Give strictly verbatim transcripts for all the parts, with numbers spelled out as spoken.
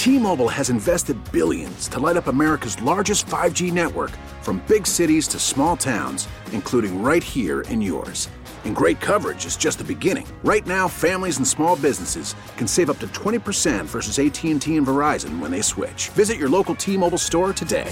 T-Mobile has invested billions to light up America's largest five G network, from big cities to small towns, including right here in yours. And great coverage is just the beginning. Right now, families and small businesses can save up to twenty percent versus A T and T and Verizon when they switch. Visit your local T-Mobile store today.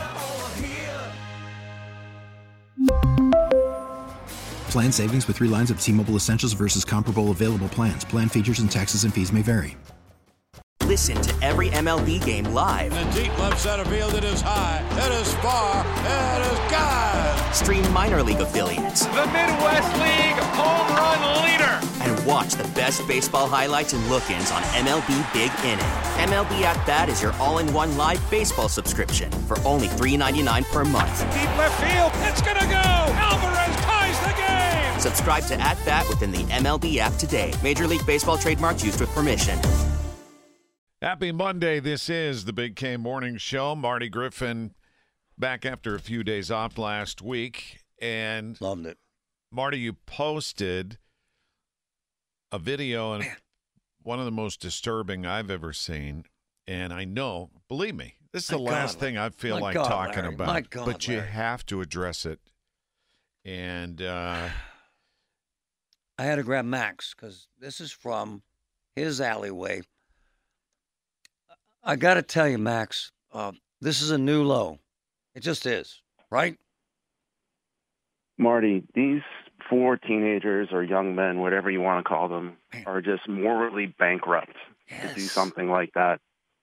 Plan savings with three lines of T-Mobile Essentials versus comparable available plans. Plan features and taxes and fees may vary. Listen to every M L B game live. In the deep left center field, it is high, it is far, it is gone. Stream minor league affiliates. The Midwest League home run leader. And watch the best baseball highlights and look-ins on M L B Big Inning. M L B At Bat is your all-in-one live baseball subscription for only three dollars and ninety-nine cents per month. Deep left field, it's gonna go. Alvarez ties the game. Subscribe to At Bat within the M L B app today. Major League Baseball trademarks used with permission. Happy Monday. This is the Big K Morning Show. Marty Griffin back after a few days off last week. And loved it. Marty, you posted a video, and Man. one of the most disturbing I've ever seen. And I know, believe me, this is My the God, last thing I feel My like God, talking Larry. about. My God, but you Larry. have to address it. And uh, I had to grab Max because this is from his alleyway. I got to tell you, Max, uh, this is a new low. It just is, right? Marty, these four teenagers or young men, whatever you want to call them, Man. are just morally bankrupt Yes. to do something like that.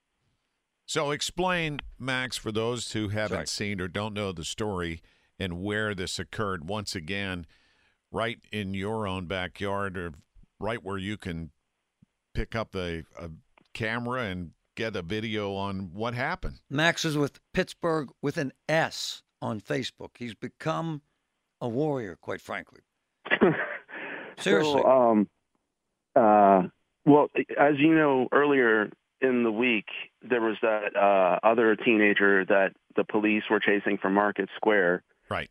so explain, Max, for those who haven't Sorry. seen or don't know the story and where this occurred. Once again, right in your own backyard, or right where you can pick up a, a camera and get a video on what happened. Max is with Pittsburgh with an S on Facebook. He's become a warrior, quite frankly. Seriously. So, um, uh, well, as you know, earlier in the week, there was that uh, other teenager that the police were chasing from Market Square. Right.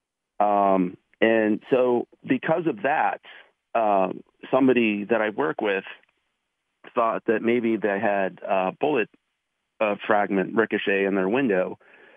Um, and so because of that, uh, somebody that I work with thought that maybe they had a bullet uh, fragment ricochet in their window.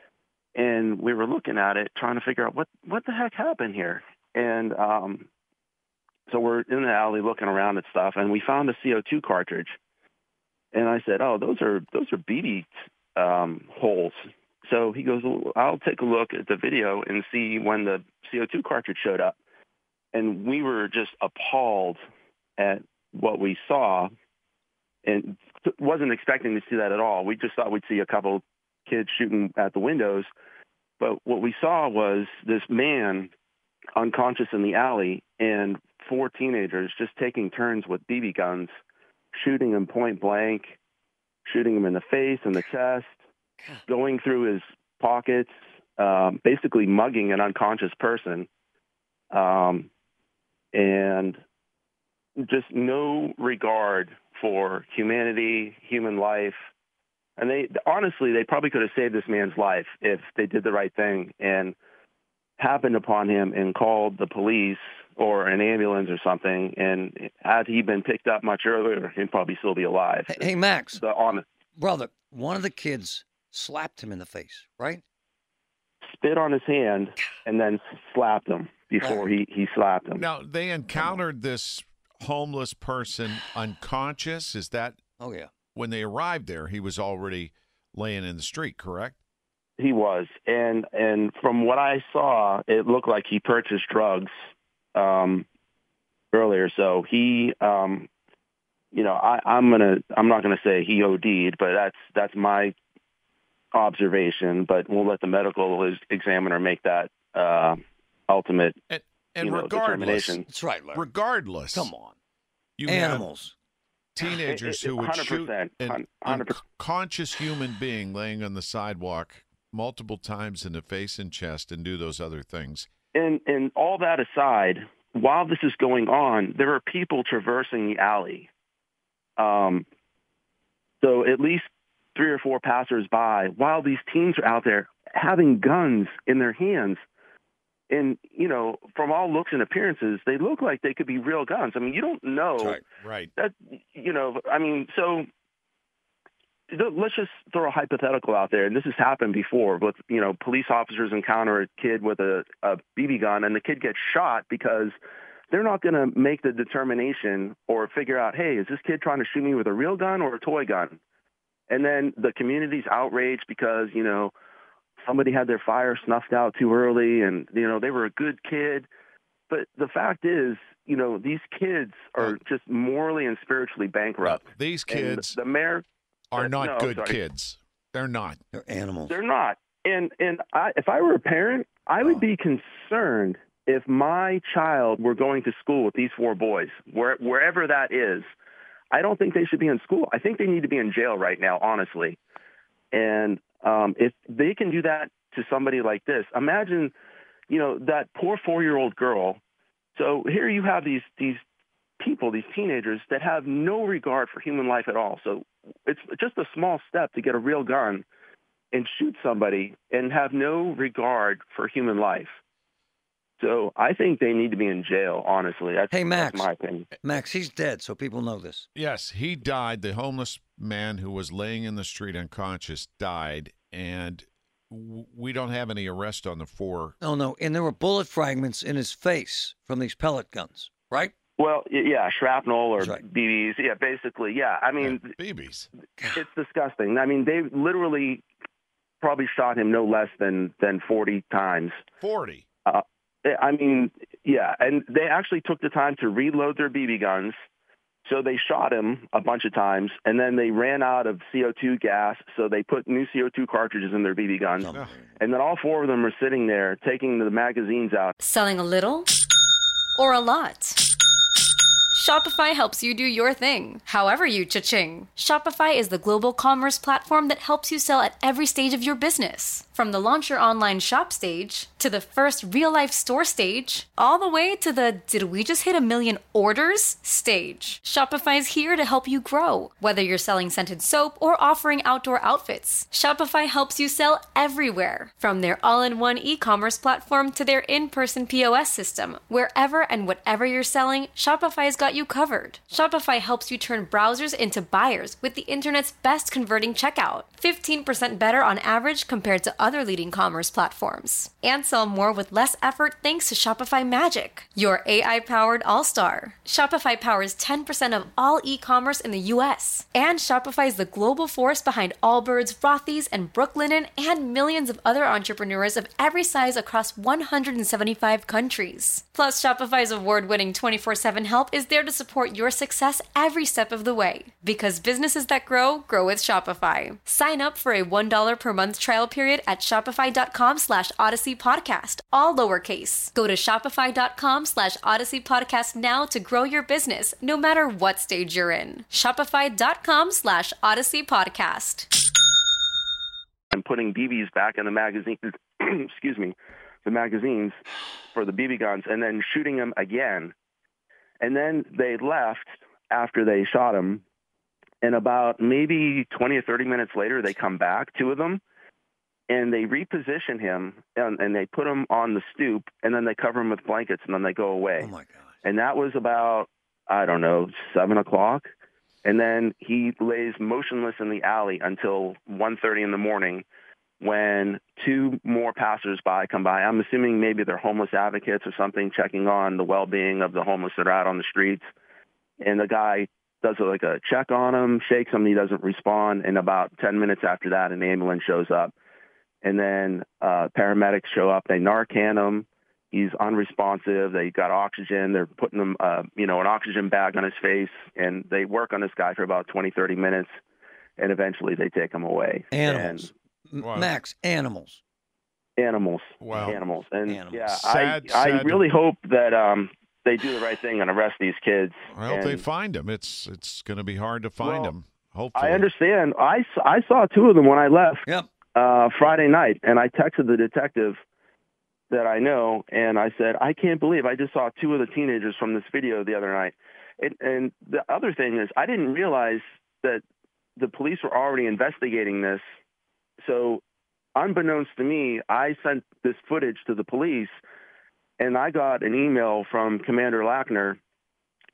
And we were looking at it, trying to figure out what, what the heck happened here. And um, so we're in the alley looking around at stuff, and we found a C O two cartridge. And I said, oh, those are those are B B um, holes. So he goes, well, I'll take a look at the video and see when the C O two cartridge showed up. And we were just appalled at what we saw, and wasn't expecting to see that at all. We just thought we'd see a couple kids shooting at the windows. But what we saw was this man unconscious in the alley and four teenagers just taking turns with B B guns, shooting him point blank, shooting him in the face and the chest, going through his pockets, um, basically mugging an unconscious person. Um, and just no regard for humanity, human life. And they honestly, they probably could have saved this man's life if they did the right thing and happened upon him and called the police or an ambulance or something. And had he been picked up much earlier, he'd probably still be alive. Hey, hey, Max, The honest brother, one of the kids slapped him in the face, right? spit on his hand and then slapped him before he, he slapped him. Now, they encountered this homeless person unconscious. Is that Oh, yeah. when they arrived there, he was already laying in the street, correct? He was, and and from what I saw, it looked like he purchased drugs um, earlier. So he, um, you know, I, I'm gonna, I'm not gonna say he O D'd, but that's that's my observation. But we'll let the medical examiner make that uh, ultimate And, and you know, regardless, determination. That's right, Larry. regardless, Come on. you Animals. have teenagers It- it- who would shoot one hundred percent, an one hundred percent. unconscious human being laying on the sidewalk multiple times in the face and chest and do those other things. And and all that aside, while this is going on, there are people traversing the alley. Um, so at least three or four passersby, while these teens are out there having guns in their hands. And, you know, from all looks and appearances, they look like they could be real guns. I mean, you don't know. That's right. Right. That, you know, I mean, so let's just throw a hypothetical out there, and this has happened before. With you know, police officers encounter a kid with a, a B B gun, and the kid gets shot because they're not going to make the determination or figure out, hey, is this kid trying to shoot me with a real gun or a toy gun? And then the community's outraged because you know somebody had their fire snuffed out too early, and you know they were a good kid. But the fact is, you know, these kids are just morally and spiritually bankrupt. No, these kids and the mayor are not no, good sorry. kids. They're not. They're animals. They're not. And and I, if I were a parent, I would be concerned if my child were going to school with these four boys, where, wherever that is. I don't think they should be in school. I think they need to be in jail right now, honestly. And um, if they can do that to somebody like this, imagine, you know, that poor four-year-old girl. So here you have these these people, these teenagers that have no regard for human life at all. So it's just a small step to get a real gun and shoot somebody and have no regard for human life. So I think they need to be in jail, honestly. That's, hey, Max, that's my opinion. Max, he's dead, so people know this. Yes, he died. The homeless man who was laying in the street unconscious died, and w- we don't have any arrest on the four. Oh, no, and there were bullet fragments in his face from these pellet guns, right? Well, yeah, shrapnel or right. B Bs. Yeah, basically, yeah. I mean, yeah, B Bs. It's disgusting. I mean, they literally probably shot him no less than, than forty times. forty? Uh, I mean, yeah, and they actually took the time to reload their B B guns. So they shot him a bunch of times, and then they ran out of C O two gas, so they put new C O two cartridges in their B B guns. Oh. And then all four of them are sitting there taking the magazines out. Selling a little or a lot? Shopify helps you do your thing, however you cha-ching. Shopify is the global commerce platform that helps you sell at every stage of your business. From the launch your online shop stage, to the first real-life store stage, all the way to the did we just hit a million orders stage. Shopify's here to help you grow. Whether you're selling scented soap or offering outdoor outfits, Shopify helps you sell everywhere. From their all-in-one e-commerce platform to their in-person P O S system, wherever and whatever you're selling, Shopify's got you covered. Shopify helps you turn browsers into buyers with the internet's best converting checkout. fifteen percent better on average compared to other leading commerce platforms. And sell more with less effort thanks to Shopify Magic, your A I-powered all-star. Shopify powers ten percent of all e-commerce in the U S. And Shopify is the global force behind Allbirds, Rothy's, and Brooklinen, and millions of other entrepreneurs of every size across one hundred seventy-five countries. Plus, Shopify's award-winning twenty-four seven help is there to support your success every step of the way. Because businesses that grow, grow with Shopify. Sign up for a one dollar per month trial period at shopify.com slash Odyssey Podcast, all lowercase. Go to shopify.com slash Odyssey Podcast now to grow your business, no matter what stage you're in. Shopify.com slash Odyssey Podcast. And putting B Bs back in the magazine, excuse me, the magazines for the B B guns, and then shooting them again. And then they left after they shot him. And about maybe twenty or thirty minutes later, they come back, two of them, and they reposition him, and, and they put him on the stoop, and then they cover him with blankets, and then they go away. Oh, my God. And that was about, I don't know, seven o'clock. And then he lays motionless in the alley until one thirty in the morning when two more passersby come by. I'm assuming maybe they're homeless advocates or something, checking on the well-being of the homeless that are out on the streets. And the guy does like a check on him, shakes him, he doesn't respond. And about ten minutes after that, an ambulance shows up. And then uh, paramedics show up. They Narcan him. He's unresponsive. They got oxygen. They're putting him, uh, you know, an oxygen bag on his face. And they work on this guy for about twenty, thirty minutes. And eventually they take him away. Animals. And, Wow. Max, animals. Animals. Wow. Animals. And Animals. yeah, Sad, I, I sad. really hope that um, they do the right thing and arrest these kids. I hope and, they find him. It's it's going to be hard to find Well, him. Hopefully. I understand. I, s- I saw two of them when I left Yep. uh, Friday night, and I texted the detective that I know, and I said, I can't believe I just saw two of the teenagers from this video the other night. And, and the other thing is, I didn't realize that the police were already investigating this. So unbeknownst to me, I sent this footage to the police, and I got an email from Commander Lackner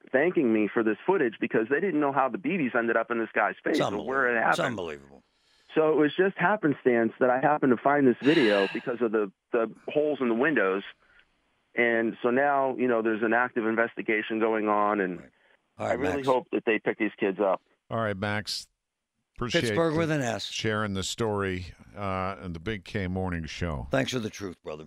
thanking me for this footage because they didn't know how the B Bs ended up in this guy's face or where it happened. It's unbelievable. So it was just happenstance that I happened to find this video because of the, the holes in the windows. And so now, you know, there's an active investigation going on, and right. right, I really Max. hope that they pick these kids up. All right, Max. Appreciate Pittsburgh the, with an S. Sharing the story uh, in the Big K Morning Show. Thanks for the truth, brother.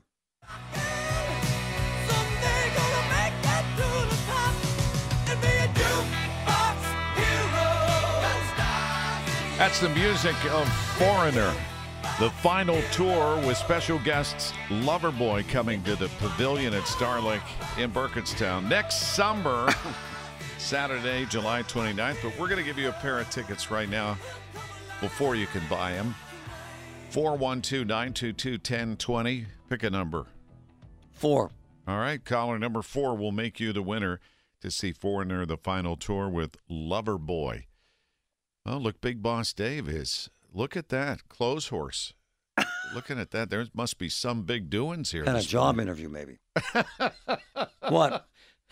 That's the music of Foreigner. The final tour with special guests Loverboy coming to the Pavilion at Starlake in Burkettstown next summer, Saturday, July twenty-ninth. But we're going to give you a pair of tickets right now before you can buy them. four one two, nine two two, one zero two zero. Pick a number. Four. All right, caller number four will make you the winner to see Foreigner, the final tour with Loverboy. Oh, look, Big Boss Dave is. Look at that. Clothes horse. Looking at that, there must be some big doings here. And a job morning. Interview, maybe. What?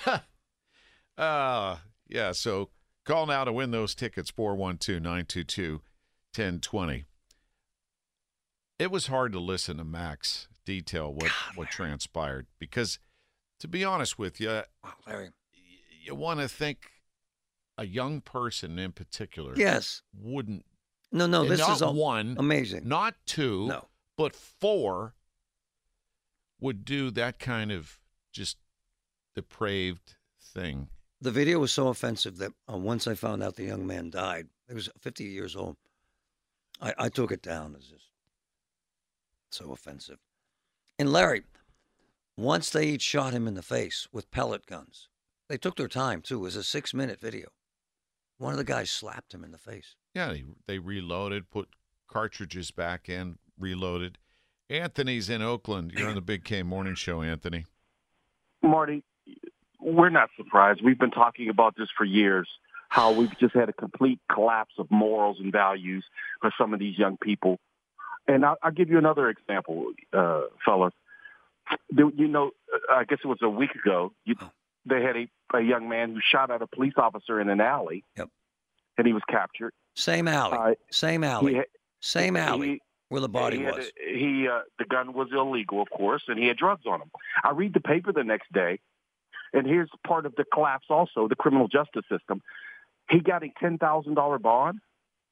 uh, yeah, so call now to win those tickets, four one two, nine two two, one zero two zero. It was hard to listen to Max detail what, God, what transpired because, to be honest with you, wow, Larry. you want to think a young person in particular yes. wouldn't. No, no, this not is a, one, amazing. Not two, no. but four would do that kind of just depraved thing. The video was so offensive that uh, once I found out the young man died, he was fifty years old, I, I took it down as just so offensive. And Larry, once they each shot him in the face with pellet guns, they took their time, too. It was a six-minute video. One of the guys slapped him in the face. Yeah, they, they reloaded, put cartridges back in, reloaded. Anthony's in Oakland. You're on the Big K Morning Show, Anthony. Marty, we're not surprised. We've been talking about this for years, how we've just had a complete collapse of morals and values for some of these young people. And I'll, I'll give you another example, uh, fellas. You know, I guess it was a week ago, you, they had a, a young man who shot at a police officer in an alley. Yep. And he was captured. Same alley. Uh, Same alley. Had, Same alley he, where the body he was. A, he uh, the gun was illegal, of course, and he had drugs on him. I read the paper the next day, and here's part of the collapse also, the criminal justice system. He got a ten thousand dollars bond.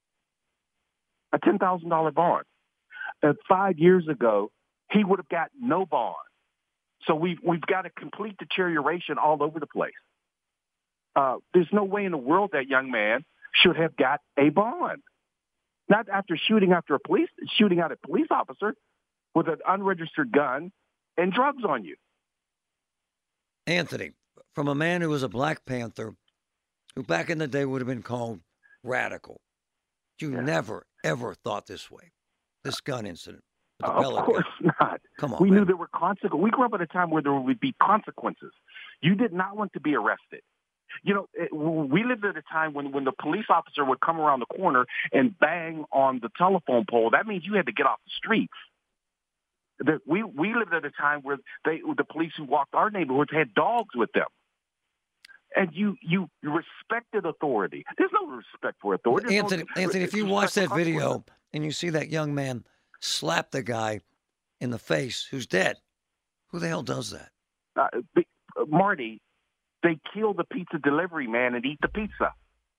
A ten thousand dollars bond. Uh, five years ago, he would have got no bond. So we've, we've got a complete deterioration all over the place. Uh, there's no way in the world that young man should have got a bond. Not after shooting after a police, shooting at a police officer with an unregistered gun and drugs on you. Anthony, from a man who was a Black Panther, who back in the day would have been called radical, you yeah. never, ever thought this way. This gun incident. Uh, of course gun. not. Come on, we man. knew there were consequences. We grew up at a time where there would be consequences. You did not want to be arrested. You know, it, we lived at a time when, when the police officer would come around the corner and bang on the telephone pole. That means you had to get off the streets. The, we we lived at a time where they the police who walked our neighborhoods had dogs with them. And you, you, you respected authority. There's no respect for authority. There's Anthony, no, Anthony, if you watch that video and you see that young man slap the guy in the face who's dead, who the hell does that? Uh, uh, Marty, they kill the pizza delivery man and eat the pizza.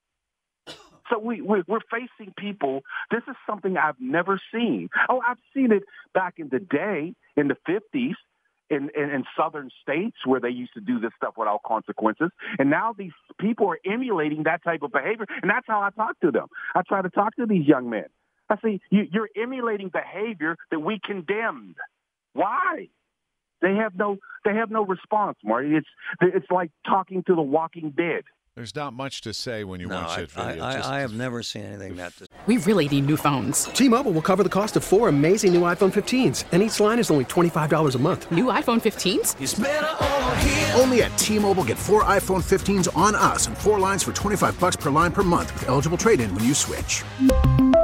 So we, we, we're facing people. This is something I've never seen. Oh, I've seen it back in the day, in the fifties, in, in, in southern states where they used to do this stuff without consequences. And now these people are emulating that type of behavior, and that's how I talk to them. I try to talk to these young men. I say, you, you're emulating behavior that we condemned. Why? They have no they have no response, Marty. It's it's like talking to the walking dead. There's not much to say when you no, watch I, that video. I, Just, I have never seen anything that. Dis- we really need new phones. T-Mobile will cover the cost of four amazing new iPhone fifteens, and each line is only twenty-five dollars a month. New iPhone fifteens? It's better over here. Only at T-Mobile, get four iPhone fifteens on us and four lines for twenty-five bucks per line per month with eligible trade-in when you switch.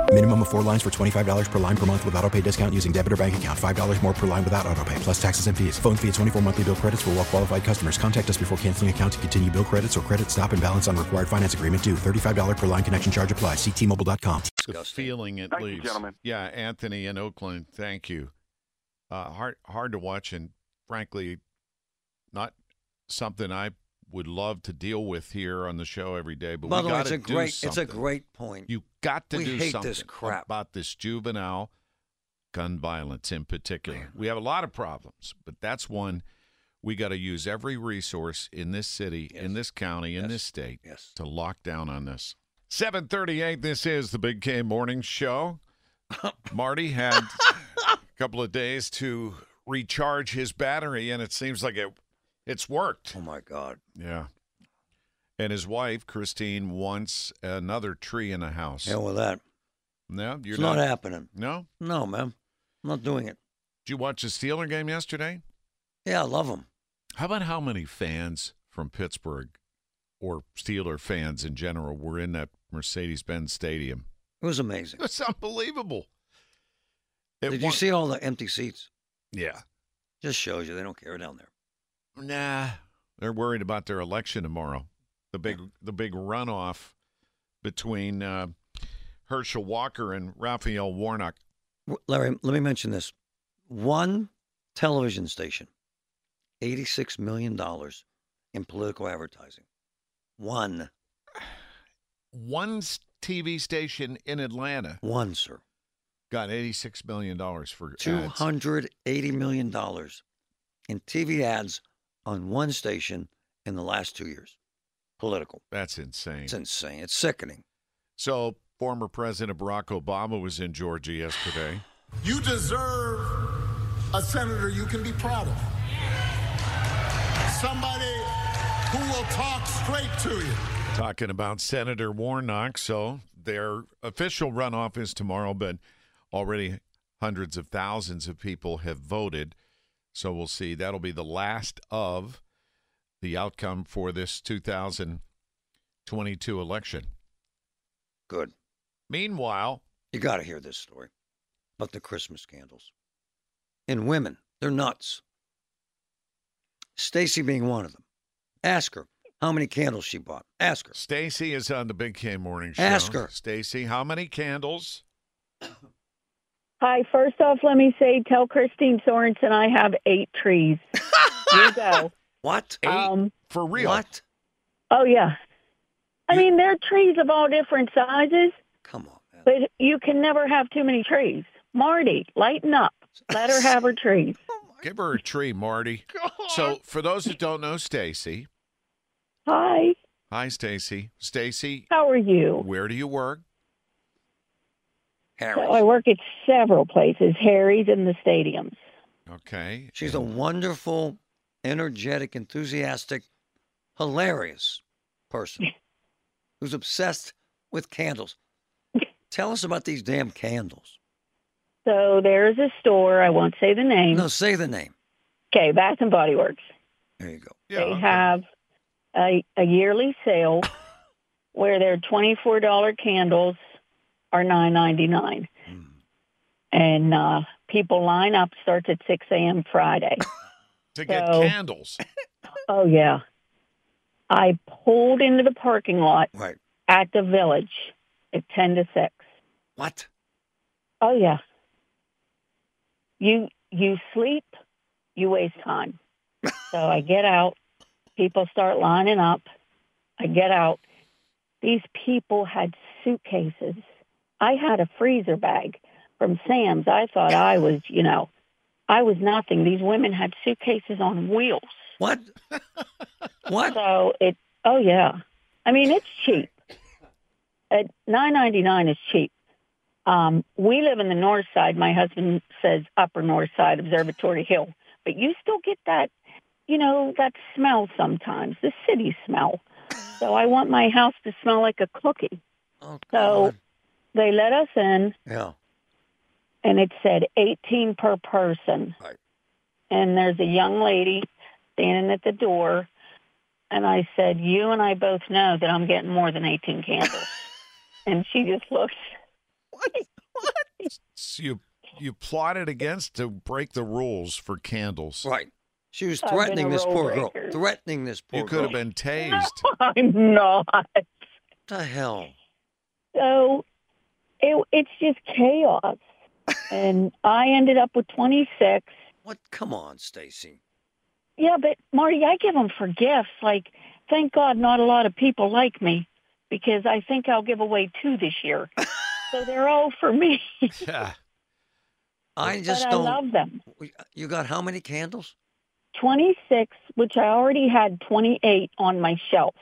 Minimum of four lines for twenty-five dollars per line per month with autopay discount using debit or bank account. five dollars more per line without autopay, plus taxes and fees. Phone fee at twenty-four monthly bill credits for well qualified customers. Contact us before canceling account to continue bill credits or credit stop and balance on required finance agreement due. thirty-five dollars per line connection charge applies. See T Mobile dot com. The feeling it Thank you, leaves. gentlemen. Yeah, Anthony in Oakland, thank you. Uh, hard, hard to watch, and frankly, not something I would love to deal with here on the show every day. But By we the way, got it's to a do great, something. it's a great point. You got to we do hate something this crap. about this juvenile gun violence in particular. Man. We have a lot of problems, but that's one we got to use every resource in this city, yes. in this county, in yes. this state yes. to lock down on this. seven thirty-eight, this is the Big K Morning Show. Marty had a couple of days to recharge his battery, and it seems like it it's worked. Oh, my God. Yeah. And his wife, Christine, wants another tree in the house. Hell with that. No, you're it's not, not happening. No? No, man. I'm not doing it. Did you watch the Steeler game yesterday? Yeah, I love them. How about how many fans from Pittsburgh or Steeler fans in general were in that Mercedes-Benz Stadium? It was amazing. It's unbelievable. It Did won- you see all the empty seats? Yeah. Just shows you they don't care down there. Nah. They're worried about their election tomorrow. The big the big runoff between uh, Herschel Walker and Raphael Warnock. Larry, let me mention this. One television station, eighty-six million dollars in political advertising. One. One T V station in Atlanta. One, sir. Got eighty-six million dollars for ads. two hundred eighty million dollars in T V ads on one station in the last two years. Political. That's insane. It's insane. It's sickening. So, former President Barack Obama was in Georgia yesterday. You deserve a senator you can be proud of. Somebody who will talk straight to you. Talking about Senator Warnock. So, their official runoff is tomorrow, but already hundreds of thousands of people have voted. So, we'll see. That'll be the last of the outcome for this two thousand twenty-two election. Good. Meanwhile, you got to hear this story about the Christmas candles. And women, they're nuts. Stacy being one of them. Ask her how many candles she bought. Ask her. Stacy is on the Big K Morning Show. Ask her. Stacy, how many candles? Hi, first off, let me say, tell Christine Sorensen I have eight trees. You go. What? Eight? Um, For real? What? Oh, yeah. I mean, there are trees of all different sizes. Come on, man. But you can never have too many trees. Marty, lighten up. Let her have her trees. Give her a tree, Marty. So, for those that don't know Stacy. Hi. Hi, Stacy. Stacy. How are you? Where do you work? So I work at several places, Harry's and the stadiums. Okay. She's a wonderful, energetic, enthusiastic, hilarious person who's obsessed with candles. Tell us about these damn candles. So there's a store, I won't say the name. No, say the name. Okay, Bath and Body Works. There you go. Yeah, they okay. have a, a yearly sale where their twenty-four dollars candles are nine ninety-nine. Mm. And uh, people line up, starts at six a.m. Friday. To so, get candles. Oh, yeah. I pulled into the parking lot right. at the Village at ten to six. What? Oh, yeah. You you sleep, you waste time. So I get out. People start lining up. I get out. These people had suitcases. I had a freezer bag from Sam's. I thought I was, you know, I was nothing. These women had suitcases on wheels. What? What? So it, oh, yeah. I mean, it's cheap. At nine ninety-nine is cheap. Um, we live in the north side. My husband says upper north side, Observatory Hill. But you still get that, you know, that smell sometimes, the city smell. So I want my house to smell like a cookie. Oh, so they let us in. Yeah. And it said eighteen per person. Right. And there's a young lady standing at the door. And I said, you and I both know that I'm getting more than eighteen candles. And she just looks. you you plotted against to break the rules for candles. Right. She was I've threatening been a this poor rule girl. breaker. Threatening this poor You girl. could have been tased. I'm not. What the hell? So it, it's just chaos. And I ended up with twenty-six. What? Come on, Stacy. Yeah, but Marty, I give them for gifts. Like, thank God not a lot of people like me because I think I'll give away two this year. So they're all for me. Yeah. I just but don't. I love them. You got how many candles? twenty-six, which I already had twenty-eight on my shelf.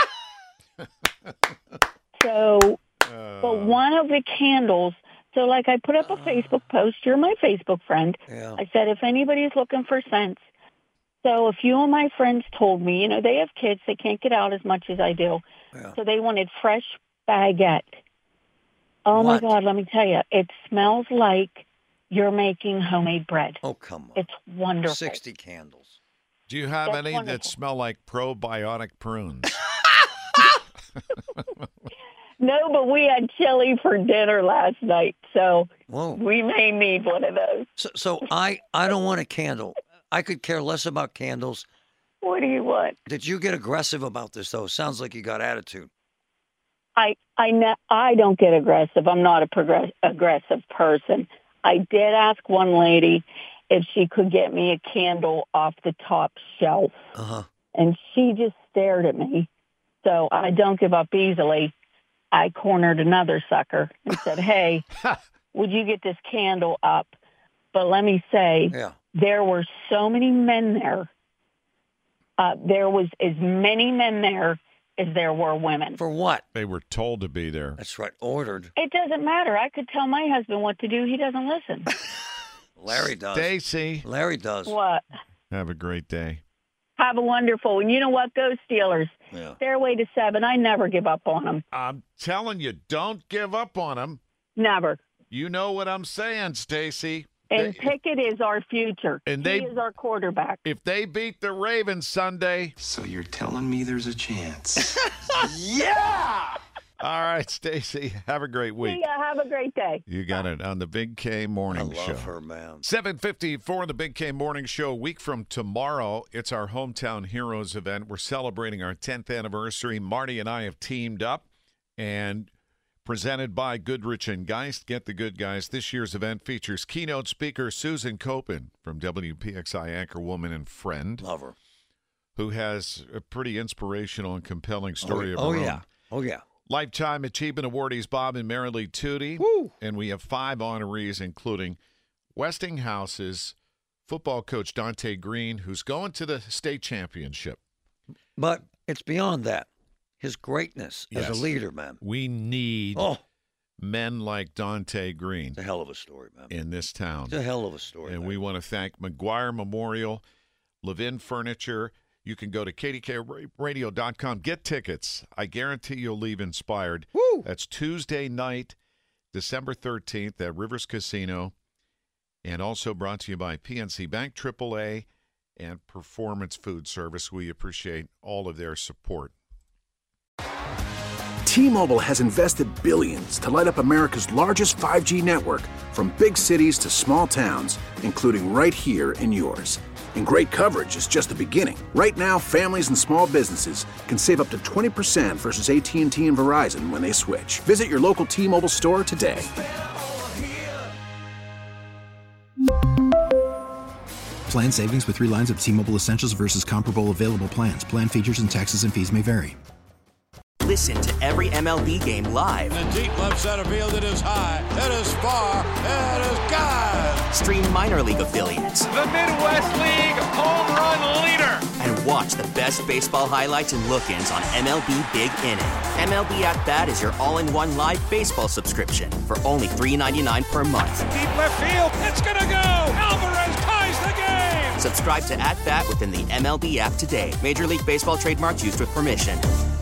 So, Uh, but one of the candles, so like I put up a Facebook post, you're my Facebook friend. Yeah. I said, if anybody's looking for scents. So a few of my friends told me, you know, they have kids, they can't get out as much as I do. Yeah. So they wanted fresh baguette. Oh What? my God, let me tell you, it smells like you're making homemade bread. Oh, come on. It's wonderful. sixty candles. Do you have That's any wonderful. that smell like probiotic prunes? No, but we had chili for dinner last night, so Whoa. we may need one of those. So, so I, I don't want a candle. I could care less about candles. What do you want? Did you get aggressive about this, though? Sounds like you got attitude. I I ne- I don't get aggressive. I'm not a progress- aggressive person. I did ask one lady if she could get me a candle off the top shelf, Uh-huh. and she just stared at me. So I don't give up easily. I cornered another sucker and said, hey, would you get this candle up? But let me say, Yeah. there were so many men there. Uh, there was as many men there as there were women. For what? They were told to be there. That's right. Ordered. It doesn't matter. I could tell my husband what to do. He doesn't listen. Larry does. Stacy, Larry does. What? have a great day. Have a wonderful one. You know what? Go Steelers. Yeah. Stairway to seven. I never give up on them. I'm telling you, don't give up on them. Never. You know what I'm saying, Stacy. And They- Pickett is our future. And he they- is our quarterback. If they beat the Ravens Sunday, So you're telling me there's a chance? Yeah! all right, Stacy, have a great week. See ya. Have a great day. You got it on the Big K Morning I Show. love her, man. seven fifty for the Big K Morning Show. A week from tomorrow, it's our Hometown Heroes event. We're celebrating our tenth anniversary. Marty and I have teamed up and presented by Goodrich and Geist. Get the good guys. This year's event features keynote speaker Susan Copen from W P X I anchorwoman and friend, Love her. who has a pretty inspirational and compelling story of oh, her yeah. own. Oh, yeah. Lifetime Achievement Awardees Bob and Marilee Tootie. Woo. And we have five honorees, including Westinghouse's football coach Dante Green, who's going to the state championship. But it's beyond that. His greatness as Yes. a leader, man. We need Oh, men like Dante Green it's a hell of a story, man. in this town. It's a hell of a story. And man. we want to thank McGuire Memorial, Levin Furniture. You can go to K D K radio dot com. Get tickets. I guarantee you'll leave inspired. Woo. That's Tuesday night, December thirteenth at Rivers Casino. And also brought to you by P N C Bank, triple A, and Performance Food Service. We appreciate all of their support. T-Mobile has invested billions to light up America's largest five G network, from big cities to small towns, including right here in yours. And great coverage is just the beginning. Right now, families and small businesses can save up to twenty percent versus A T and T and Verizon when they switch. Visit your local T-Mobile store today. Plan savings with three lines of T-Mobile Essentials versus comparable available plans. Plan features and taxes and fees may vary. Listen to every M L B game live. In the deep left center field, it is high, it is far, it is God. Stream minor league affiliates. The Midwest League home run leader. And watch the best baseball highlights and look-ins on M L B Big Inning. M L B At Bat is your all-in-one live baseball subscription for only three dollars and ninety-nine cents per month. Deep left field. It's going to go. Alvarez ties the game. Subscribe to At Bat within the M L B app today. Major League Baseball trademarks used with permission.